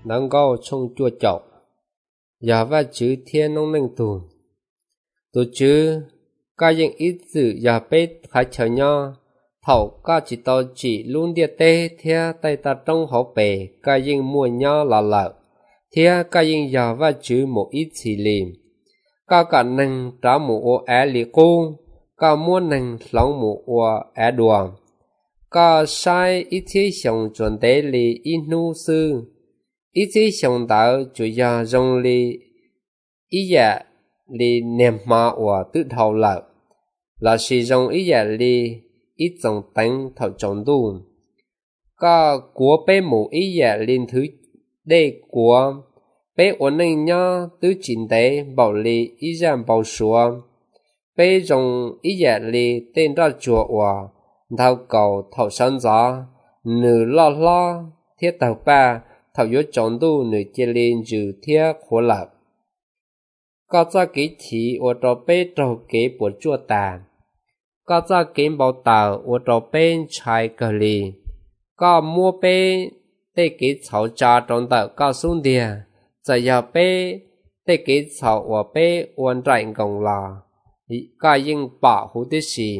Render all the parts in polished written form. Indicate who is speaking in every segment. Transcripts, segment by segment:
Speaker 1: nắng gao trong chua chậu giờ và chữ thiên nông nâng tù chữ ca những ít dự giờ bết khai chờ nhau thầu ca chỉ tao chỉ luôn địa tê thea tay ta trong họ bể ca những mua nhau là lợ thea ca những giờ và chữ một ít chỉ liềm ca cả nâng trả một ô é lì cô ca mua nâng lòng một ô é đùa ca sai ít thế xong chuẩn tế lì ít nu sư ít thế xong đạo chủ nhà rong lì ý dạ lì nèm mà ô tự thầu lợ là sử dụng ý dạ lì ít dòng tánh thầu trọng đủ ca của bé mù ý dạ linh thứ đây của bé ổn định nhá tứ chính tế bảo lì ý dạng bảo số bé dùng ý dạ lì tên ra chùa hòa thao cầu thầu sáng gió nửa lo thiết tàu ba thầu yếu trọng đủ nửa chế lên trừ thiết khổ lập có ra kỹ chỉ ở trò bé trò kế của chùa tà có ra kiếm bảo tàu ở trò bên trái cờ lì có mua bé để kỹ cháu cha trong tàu có xuống địa giờ giờ bé để kỹ cháu ở bé uốn rảnh gồng là có những bảo hộ thế gì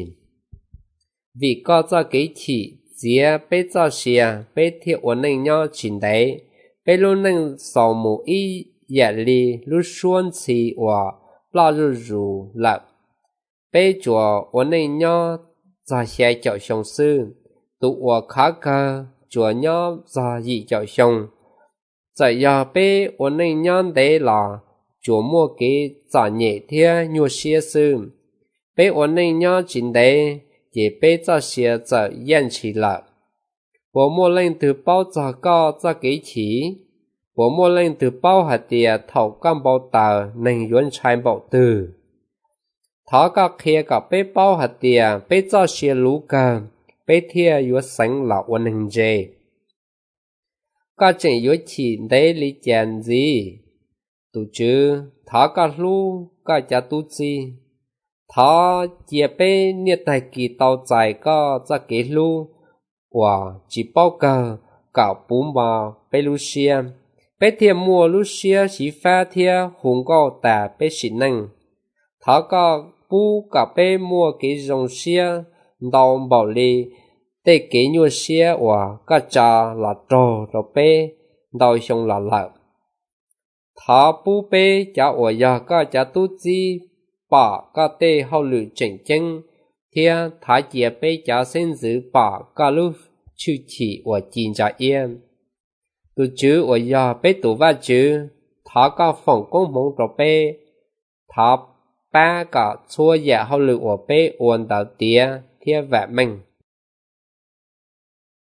Speaker 1: vì có ra kỹ chỉ dễ bé ra xe bé thiệt uốn nên nhau chính đấy bé luôn nên sau một ý giả lì lúc xuân chỉ và lo rủ lập bé chùa ổn định nhau ra xe chậu sông sư tụ ở khá cơ chùa nhau ra dị chậu sông giờ giờ bé ổn định nhau đấy là chùa mua cái giả nhẹ thế nhua xe sư bé ổn định nhau chính đấy để bé ra xe giờ yên chỉ là bố mua lên từ bao giờ có ra cái chỉ bố mua lên từ bao hạt tiền thầu cam bao tờ nên yuan trái bảo từ thọ các kia các bé bao hạt tiền bé cho xe lú cờ bé thia yếu sánh là quân hình dê các chuyện yếu chỉ để lý chèn gì tụ chứ thọ các lú các cha tu gì thọ chia bé nhiệt tài kỳ tàu dài có ra kế lú và chỉ bao cờ cạo bún bò bé lú xe bé thia mua lú xe chỉ pha thia hùng cao tà bé xịn năng thọ có bố cả bé mua cái dòng xe đào bảo lì để cái nhua xe và cả cha là trò rồi bé đào xong là lợn thọ bố bé cha ở nhà cả cha tu chi bà cả tê hậu lự chỉnh chân thia thả chia bé cha sinh giữ bà cả lúc chữ chỉ và chín cha yên tu chữ ở nhà bé tu va chữ thọ cả phòng công mong rồi bé thọ ba cả chua dạ hậu lực của bé uốn đầu tía thiết vẽ mình